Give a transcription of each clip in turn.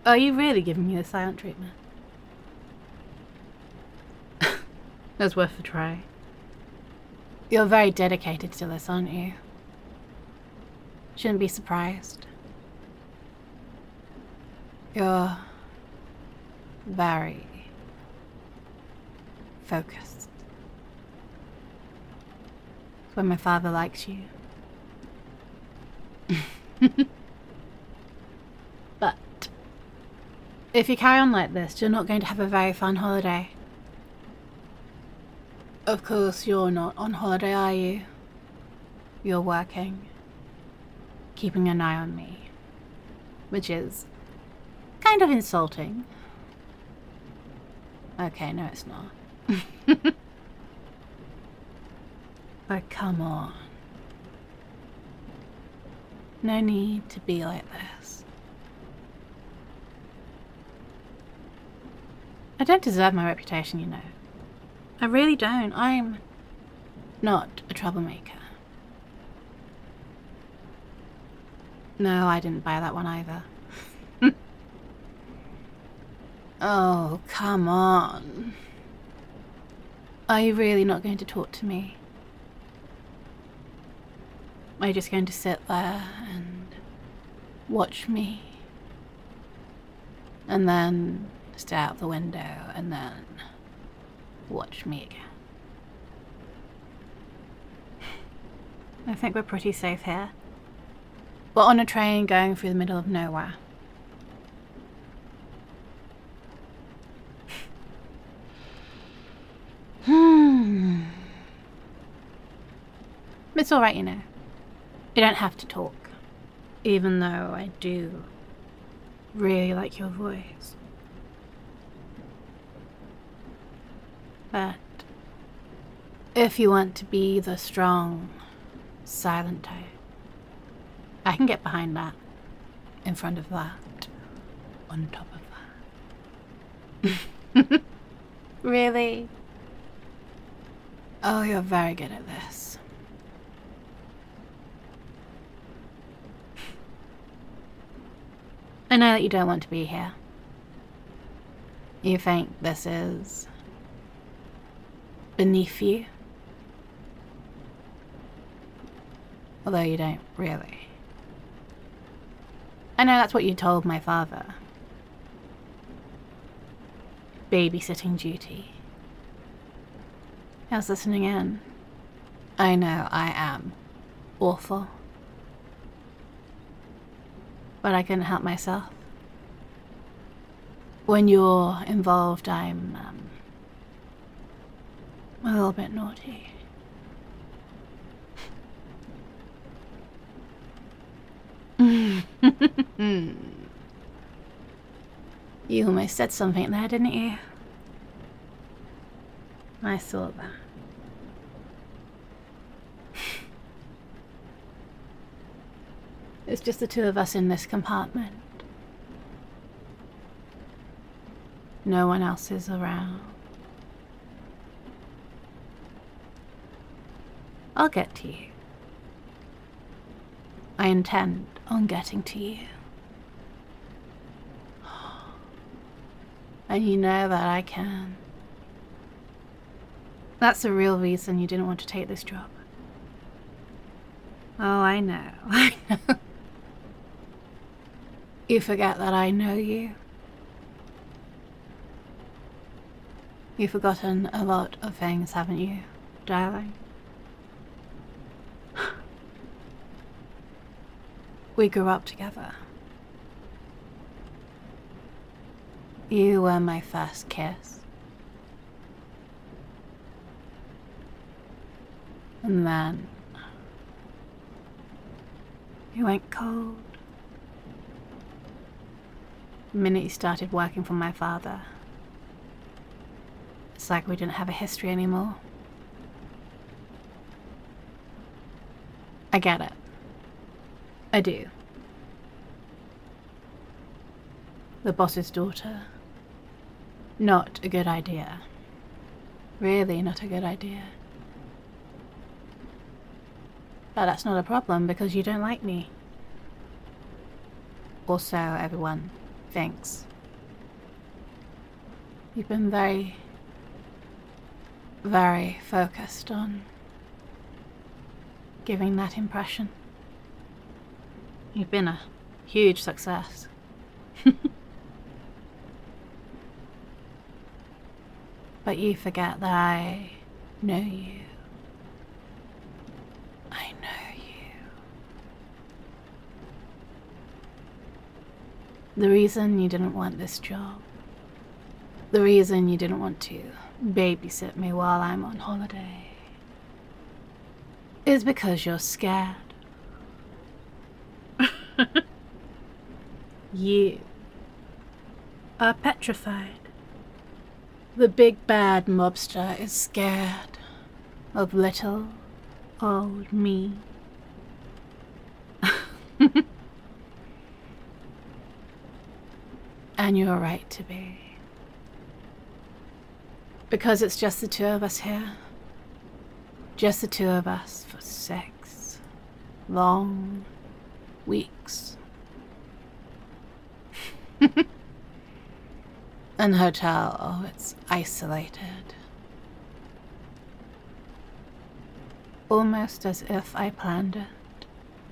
Are you really giving me the silent treatment? That's worth a try. You're very dedicated to this, aren't you? Shouldn't be surprised. You're very focused. It's when my father likes you. But if you carry on like this, you're not going to have a very fun holiday. Of course, you're not on holiday, are you? You're working, keeping an eye on me, which is kind of insulting. Okay, no, it's not. But come on. No need to be like this. I don't deserve my reputation, you know. I really don't. I'm not a troublemaker. No, I didn't buy that one either. Oh, come on. Are you really not going to talk to me? Are you just going to sit there and watch me? And then stare out the window and then watch me again? I think we're pretty safe here. We're on a train going through the middle of nowhere. It's alright, you know. You don't have to talk. Even though I do really like your voice. But if you want to be the strong, silent type, I can get behind that, in front of that, on top of that. Really? Oh, you're very good at this. I know that you don't want to be here. You think this is beneath you. Although you don't really. I know that's what you told my father. Babysitting duty. I was listening in. I know I am awful. But I couldn't help myself. When you're involved, I'm a little bit naughty. You almost said something there, didn't you? I saw that. It's just the two of us in this compartment. No one else is around. I'll get to you. I intend on getting to you. And you know that I can. That's the real reason you didn't want to take this job. Oh, I know. I know. You forget that I know you. You've forgotten a lot of things, haven't you, darling? We grew up together. You were my first kiss. And then you went cold. The minute you started working for my father, it's like we didn't have a history anymore. I get it. I do. The boss's daughter. Not a good idea. Really not a good idea. But that's not a problem because you don't like me. Also, everyone thinks. You've been very, very focused on giving that impression. You've been a huge success. But you forget that I know you. I know you. The reason you didn't want this job, the reason you didn't want to babysit me while I'm on holiday, is because you're scared. You are petrified. The big bad mobster is scared of little old me. And you're right to be. Because it's just the two of us here. Just the two of us for 6 long weeks. An hotel, oh, it's isolated. Almost as if I planned it.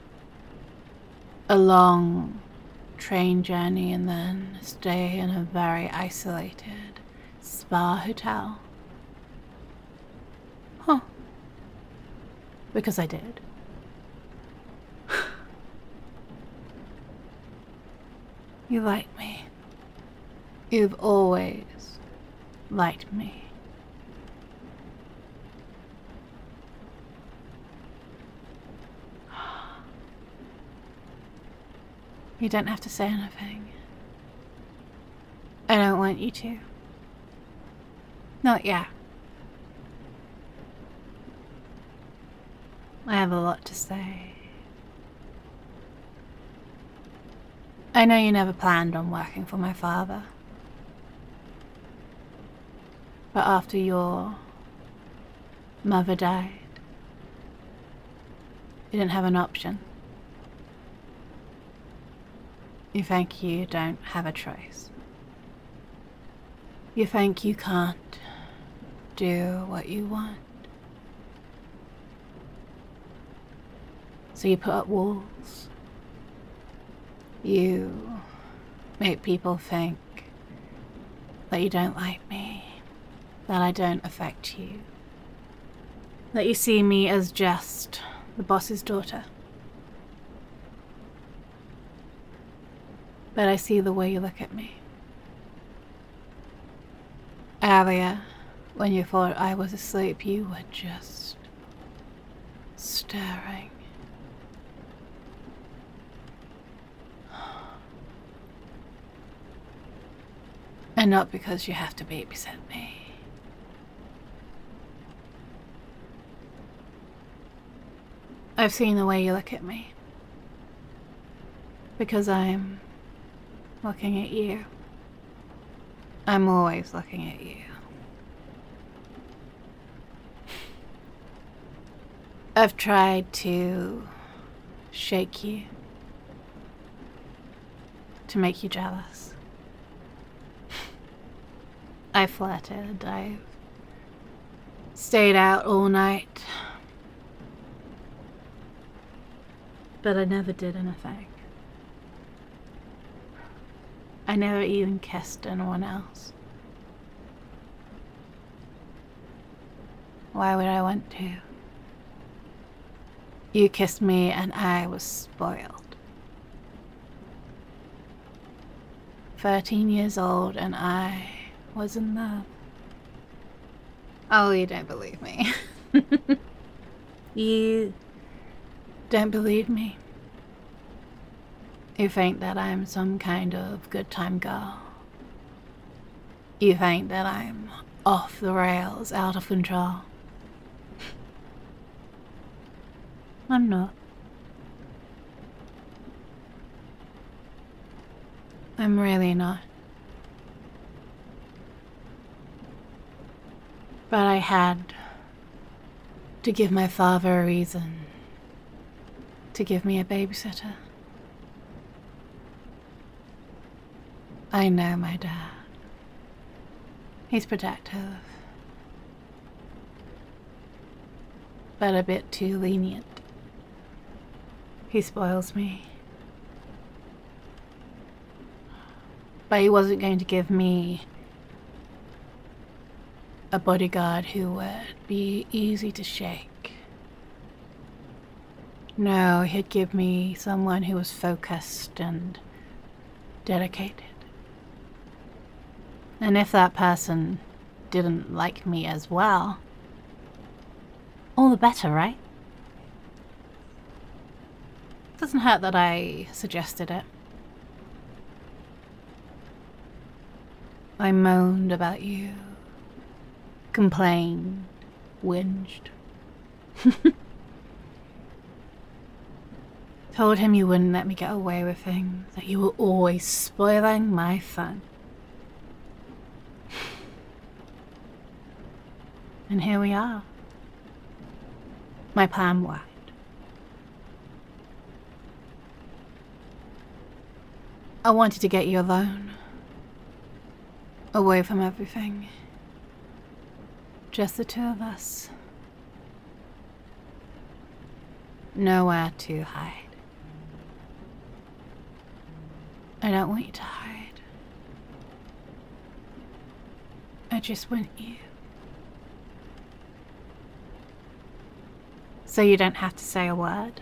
A long train journey and then stay in a very isolated spa hotel. Huh. Because I did. You like me. You've always liked me. You don't have to say anything. I don't want you to. Not yet. I have a lot to say. I know you never planned on working for my father. But after your mother died, you didn't have an option. You think you don't have a choice. You think you can't do what you want. So you put up walls. You make people think that you don't like me, that I don't affect you, that you see me as just the boss's daughter. But I see the way you look at me. Earlier, when you thought I was asleep, you were just staring. And not because you have to babysit me. I've seen the way you look at me. Because I'm looking at you. I'm always looking at you. I've tried to shake you, to make you jealous. I flirted, I stayed out all night, but I never did anything. I never even kissed anyone else. Why would I want to? You kissed me and I was spoiled. 13 years old and I was in love. Oh, you don't believe me. You don't believe me. You think that I'm some kind of good time girl. You think that I'm off the rails, out of control. I'm not. I'm really not. But I had to give my father a reason to give me a babysitter. I know my dad. He's protective, but a bit too lenient. He spoils me. But he wasn't going to give me a bodyguard who would be easy to shake. No, he'd give me someone who was focused and dedicated. And if that person didn't like me as well, all the better, right? Doesn't hurt that I suggested it. I moaned about you, complained, whinged. Told him you wouldn't let me get away with things, that you were always spoiling my fun. And here we are. My plan worked. I wanted to get you alone. Away from everything. Just the two of us. Nowhere to hide. I don't want you to hide. I just want you. So you don't have to say a word.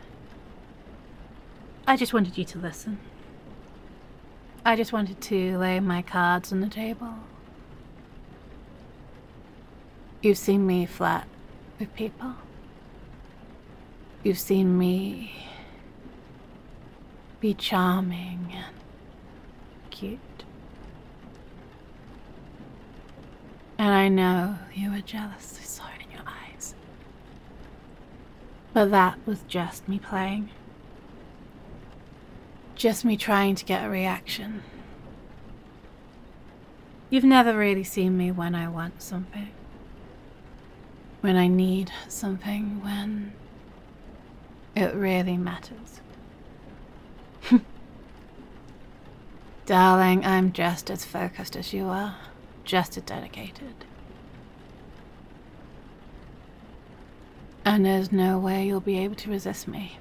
I just wanted you to listen. I just wanted to lay my cards on the table. You've seen me flirt with people. You've seen me be charming and cute. And I know you were jealous, I saw it in your eyes. But that was just me playing. Just me trying to get a reaction. You've never really seen me when I want something. When I need something, when it really matters. Darling, I'm just as focused as you are, just as dedicated. And there's no way you'll be able to resist me.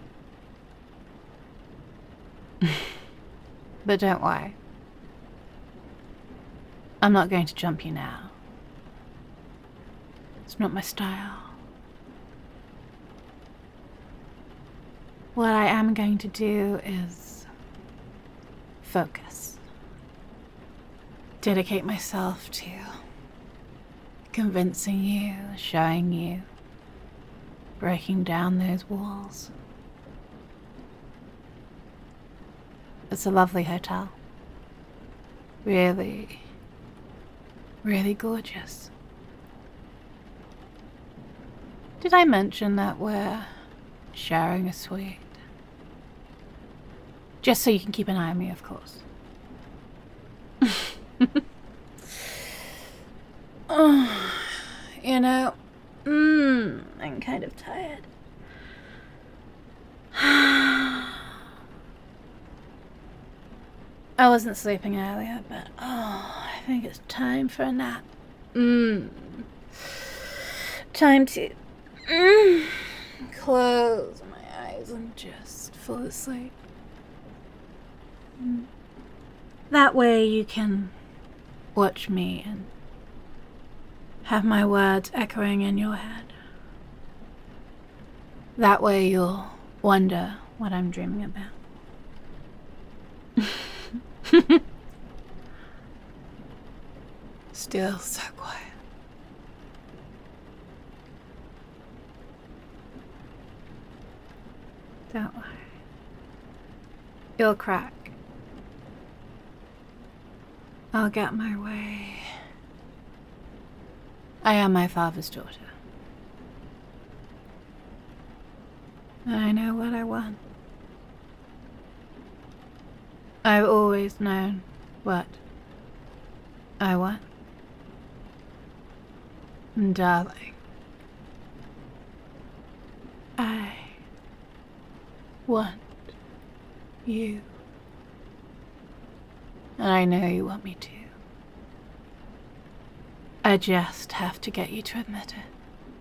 But don't worry. I'm not going to jump you now. It's not my style. What I am going to do is focus. Dedicate myself to convincing you, showing you, breaking down those walls. It's a lovely hotel. Really, really gorgeous. Did I mention that we're sharing a suite? Just so you can keep an eye on me, of course. Oh, you know, I'm kind of tired. I wasn't sleeping earlier, but I think it's time for a nap. Time to close my eyes and just fall asleep. That way you can watch me and have my words echoing in your head. That way you'll wonder what I'm dreaming about. Still so quiet. Don't worry. You'll crack. I'll get my way. I am my father's daughter. I know what I want. I've always known what I want. And darling, I want you. And I know you want me to. I just have to get you to admit it.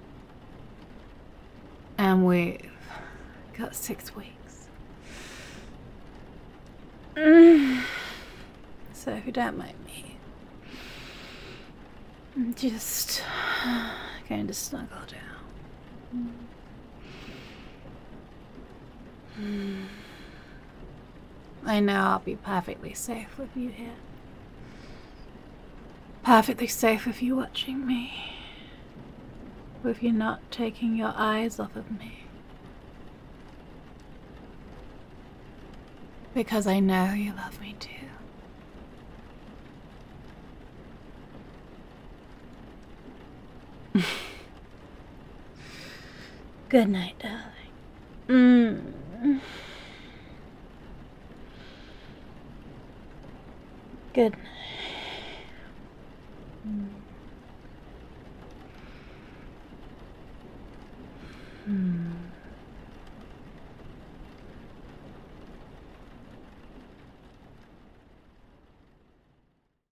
And we've got 6 weeks. So if you don't mind me, I'm just going to snuggle down. I know I'll be perfectly safe with you here. Perfectly safe with you watching me. With you not taking your eyes off of me. Because I know you love me too. Good night, darling. Good night.